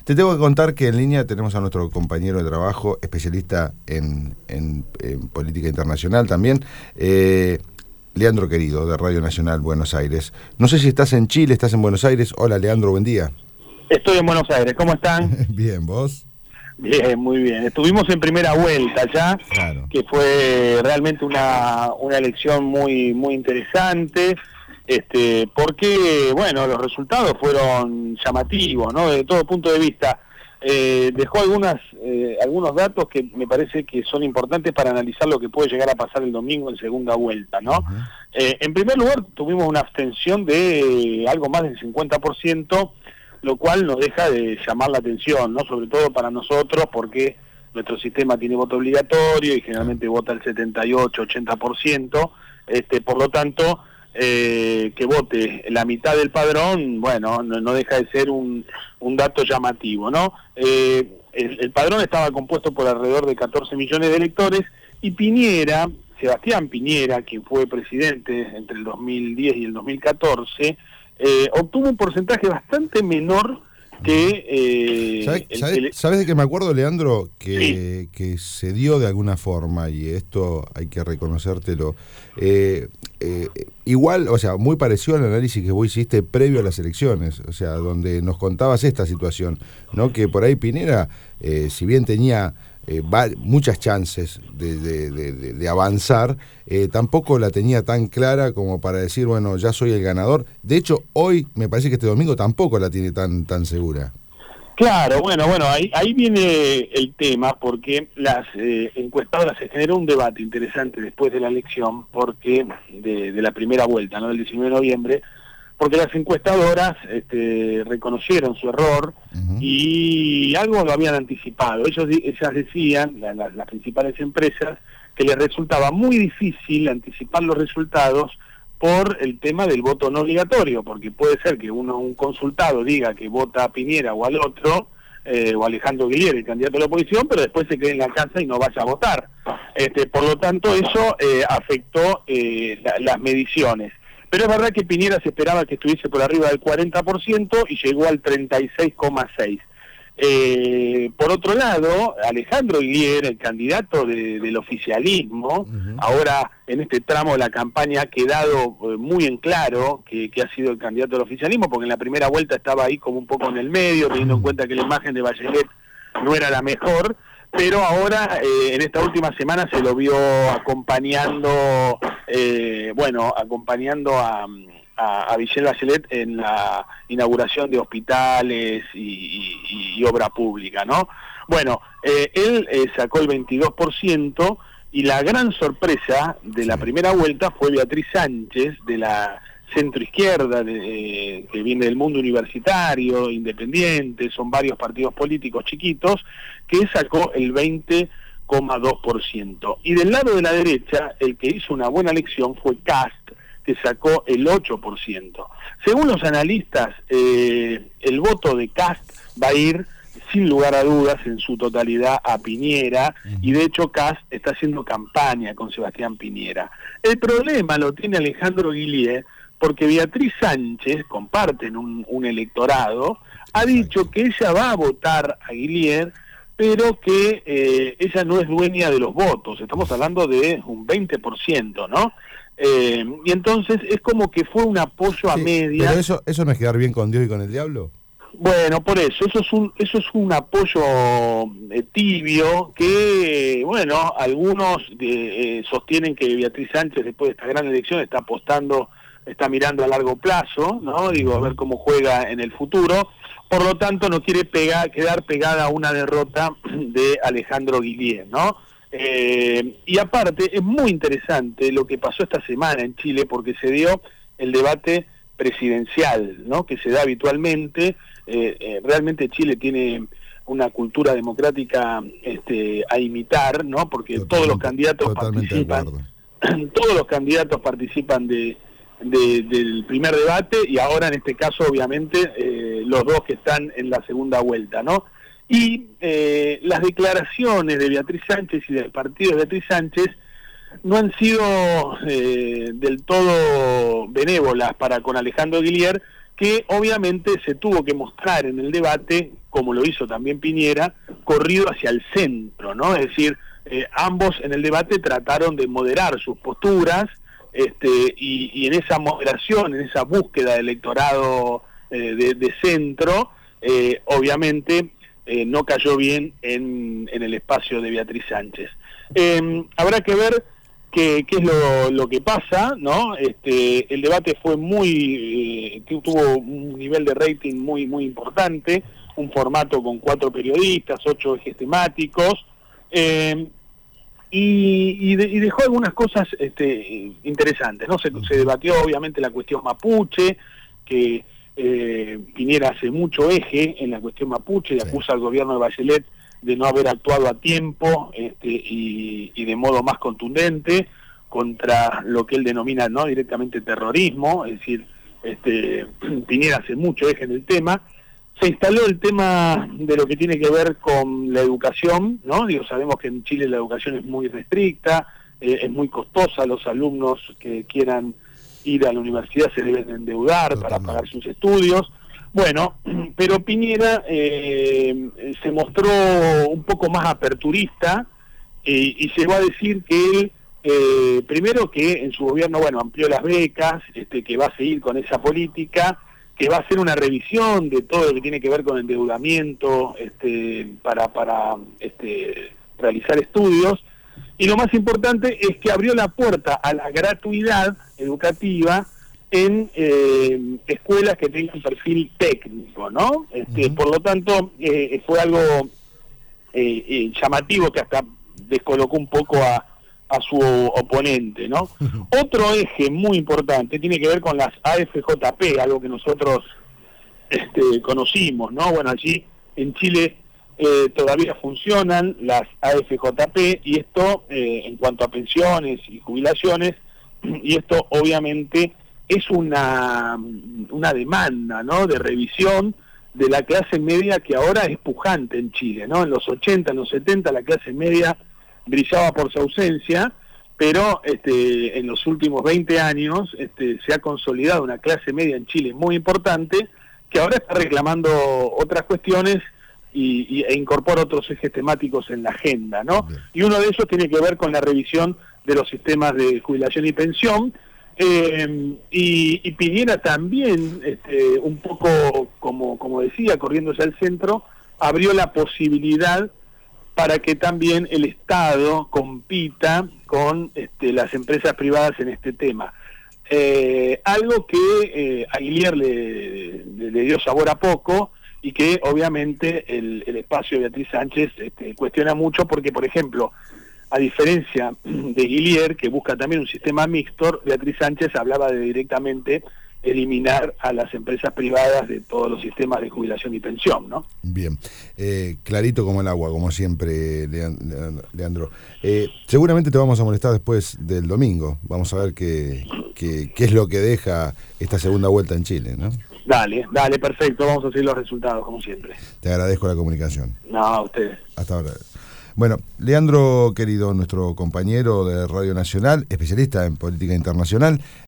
Te tengo que contar que en línea tenemos a nuestro compañero de trabajo, especialista en política internacional también, Leandro Querido, de Radio Nacional Buenos Aires. No sé si estás en Chile, estás en Buenos Aires. Hola, Leandro, buen día. Estoy en Buenos Aires, ¿cómo están? Bien, ¿vos? Bien, muy bien. Estuvimos en primera vuelta ya, Claro. Que fue realmente una elección muy interesante, porque, bueno, los resultados fueron llamativos, ¿no? Desde todo punto de vista. Dejó algunos datos que me parece que son importantes para analizar lo que puede llegar a pasar el domingo en segunda vuelta, ¿no? Uh-huh. En primer lugar, tuvimos una abstención de algo más del 50%, lo cual nos deja de llamar la atención, ¿no? Sobre todo para nosotros, porque nuestro sistema tiene voto obligatorio y generalmente vota el 78-80%, por lo tanto, que vote la mitad del padrón, bueno, no deja de ser un dato llamativo, ¿no? El padrón estaba compuesto por alrededor de 14 millones de electores, y Piñera, Sebastián Piñera, quien fue presidente entre el 2010 y el 2014, obtuvo un porcentaje bastante menor que... ¿Sabes de qué me acuerdo, Leandro? Sí. Que se dio de alguna forma, y esto hay que reconocértelo, igual, o sea, muy parecido al análisis que vos hiciste previo a las elecciones, o sea, donde nos contabas esta situación, ¿no? Que por ahí Piñera, si bien tenía muchas chances de avanzar, tampoco la tenía tan clara como para decir, bueno, ya soy el ganador. De hecho, hoy, me parece que este domingo tampoco la tiene tan segura. Claro, bueno, ahí viene el tema, porque las encuestadoras, se generó un debate interesante después de la elección, porque de la primera vuelta, ¿no? Del 19 de noviembre, porque las encuestadoras reconocieron su error. Uh-huh. Y algo lo habían anticipado. Ellas decían, las principales empresas, que les resultaba muy difícil anticipar los resultados por el tema del voto no obligatorio, porque puede ser que un consultado diga que vota a Piñera o al otro, o a Alejandro Guillier, el candidato de la oposición, pero después se quede en la casa y no vaya a votar. Por lo tanto, eso afectó las mediciones. Pero es verdad que Piñera se esperaba que estuviese por arriba del 40% y llegó al 36,6%. Por otro lado, Alejandro Guillier, el candidato del oficialismo, uh-huh, ahora en este tramo de la campaña ha quedado muy en claro que ha sido el candidato del oficialismo, porque en la primera vuelta estaba ahí como un poco en el medio, teniendo en cuenta que la imagen de Bachelet no era la mejor, pero ahora en esta última semana se lo vio acompañando a Michelle Bachelet en la inauguración de hospitales y obra pública, ¿no? Bueno, él sacó el 22%, y la gran sorpresa de la primera vuelta fue Beatriz Sánchez, de la centroizquierda, que viene del mundo universitario, independiente, son varios partidos políticos chiquitos, que sacó el 20,2%. Y del lado de la derecha, el que hizo una buena elección fue Kast, que sacó el 8%. Según los analistas, el voto de Kast va a ir, sin lugar a dudas, en su totalidad a Piñera, y de hecho Kast está haciendo campaña con Sebastián Piñera. El problema lo tiene Alejandro Guillier, porque Beatriz Sánchez, comparten un electorado, ha dicho que ella va a votar a Guillier, pero que ella no es dueña de los votos. Estamos hablando de un 20%, ¿no? Y entonces es como que fue un apoyo a media. ¿Pero eso no es quedar bien con Dios y con el diablo? Bueno, por eso es un apoyo tibio, que, bueno, algunos sostienen que Beatriz Sánchez, después de esta gran elección, está mirando a largo plazo, ¿no? Digo, a ver cómo juega en el futuro. Por lo tanto, no quiere quedar pegada a una derrota de Alejandro Guillier, ¿no? Y aparte, es muy interesante lo que pasó esta semana en Chile, porque se dio el debate presidencial, ¿no? Que se da habitualmente. Realmente Chile tiene una cultura democrática a imitar, ¿no? Porque todos los candidatos participan del primer debate, y ahora en este caso obviamente los dos que están en la segunda vuelta, ¿no? Y las declaraciones de Beatriz Sánchez y del partido de Beatriz Sánchez no han sido del todo benévolas para con Alejandro Guillier, que obviamente se tuvo que mostrar en el debate, como lo hizo también Piñera, corrido hacia el centro, ¿no? Es decir, ambos en el debate trataron de moderar sus posturas, y en esa moderación, en esa búsqueda de electorado de centro, obviamente no cayó bien en el espacio de Beatriz Sánchez. Habrá que ver qué es lo que pasa, ¿no? El debate fue tuvo un nivel de rating muy importante, un formato con 4 periodistas, 8 ejes temáticos, y dejó algunas cosas interesantes, ¿no? Se debatió obviamente la cuestión mapuche, que Piñera hace mucho eje en la cuestión mapuche y acusa al gobierno de Bachelet de no haber actuado a tiempo y de modo más contundente contra lo que él denomina no directamente terrorismo, es decir, Piñera hace mucho eje en el tema. Se instaló el tema de lo que tiene que ver con la educación, ¿no? Sabemos que en Chile la educación es muy restricta, es muy costosa, los alumnos que quieran ir a la universidad se deben endeudar para pagar sus estudios. Bueno, pero Piñera se mostró un poco más aperturista y llegó a decir que él, primero que en su gobierno, bueno, amplió las becas, que va a seguir con esa política, que va a hacer una revisión de todo lo que tiene que ver con endeudamiento para realizar estudios, y lo más importante es que abrió la puerta a la gratuidad educativa en escuelas que tengan perfil técnico, ¿no? Por lo tanto, fue algo llamativo que hasta descolocó un poco a su oponente, ¿no? Otro eje muy importante tiene que ver con las AFJP, algo que nosotros conocimos, ¿no? Bueno, allí en Chile todavía funcionan las AFJP, y esto en cuanto a pensiones y jubilaciones, y esto obviamente es una demanda, ¿no?, de revisión de la clase media, que ahora es pujante en Chile, ¿no? En los 80, en los 70 la clase media brillaba por su ausencia, pero en los últimos 20 años se ha consolidado una clase media en Chile muy importante, que ahora está reclamando otras cuestiones e incorpora otros ejes temáticos en la agenda, ¿no? Y uno de ellos tiene que ver con la revisión de los sistemas de jubilación y pensión, y Piñera también, un poco, como decía, corriéndose al centro, abrió la posibilidad para que también el Estado compita con las empresas privadas en este tema. Algo que a Guillier le dio sabor a poco, y que obviamente el espacio de Beatriz Sánchez cuestiona mucho, porque, por ejemplo, a diferencia de Guillier, que busca también un sistema mixto, Beatriz Sánchez hablaba de directamente eliminar a las empresas privadas de todos los sistemas de jubilación y pensión, ¿no? Bien, clarito como el agua, como siempre, Leandro. Seguramente te vamos a molestar después del domingo. Vamos a ver qué es lo que deja esta segunda vuelta en Chile, ¿no? Dale, perfecto, vamos a seguir los resultados, como siempre. Te agradezco la comunicación. No, a ustedes. Hasta ahora. Bueno, Leandro, querido, nuestro compañero de Radio Nacional, especialista en política internacional,